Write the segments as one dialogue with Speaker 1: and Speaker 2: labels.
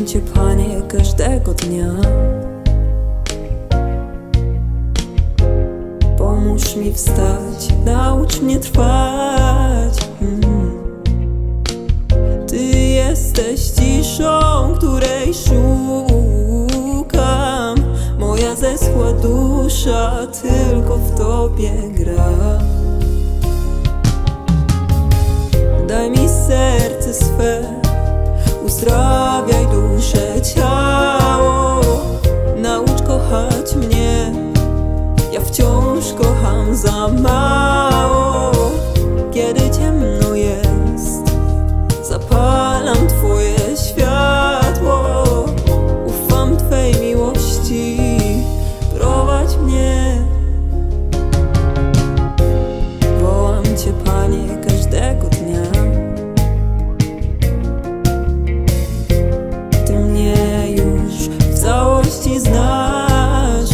Speaker 1: Kocham Cię, Panie, każdego dnia. Pomóż mi wstać, naucz mnie trwać. Ty jesteś ciszą, której szukam. Moja zeschła dusza tylko w Tobie gra. Daj mi serce swe, uzdrawiaj duszę, ciało. Naucz kochać mnie, ja wciąż kocham za mało. Kiedy ciemno jest, zapalam Twoje światło. Ufam Twej miłości, prowadź mnie. Wołam Cię, Panie, każdego dnia. Ty mnie już w całości znasz.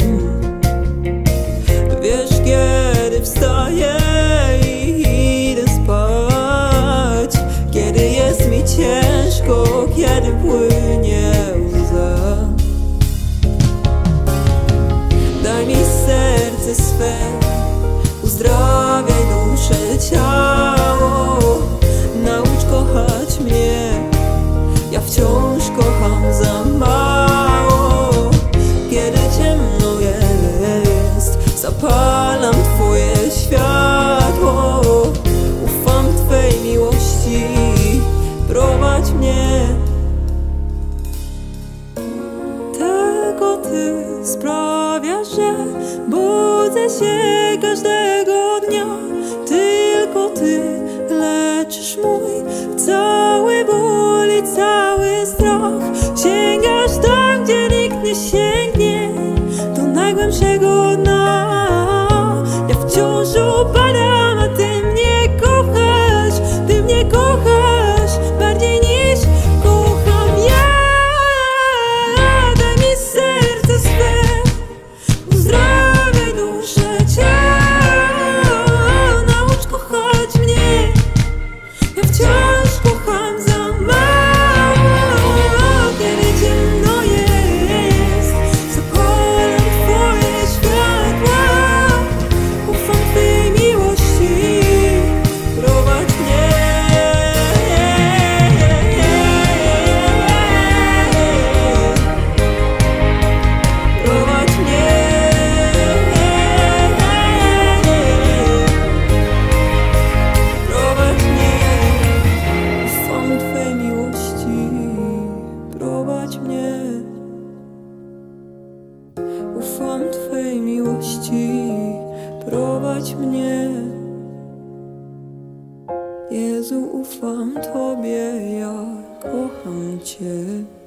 Speaker 1: Wiesz, kiedy wstaję i idę spać, kiedy jest mi ciężko, kiedy płynie łza. Daj mi serce swe, uzdrawiaj duszę, ciało. Naucz kochać mnie, ja wciąż kocham za mało. Kiedy ciemno jest, zapalam Twoje światło. Ufam Twej miłości, prowadź mnie. Tylko Ty sprawiasz, że budzę się każdego dnia. Tylko Ty leczysz mój cały ból i cały strach. Sięgasz tam, gdzie nikt nie sięgnie, do najgłębszego dna. Ja wciąż upadam, a Ty mnie kochasz. Ty mnie kochasz bardziej niż kocham ja. Daj mi serce swe, uzdrawiaj duszę, ciało. Naucz kochać mnie, ja wciąż kocham za mało. Kiedy ciemno jest, zapalam Twoje światła. Ufam Twej miłości, prowadź mnie. Prowadź mnie. Prowadź mnie. Ufam Twej miłości, prowadź mnie. Ufam Twej miłości, prowadź mnie. Jezu, ufam Tobie, ja kocham Cię.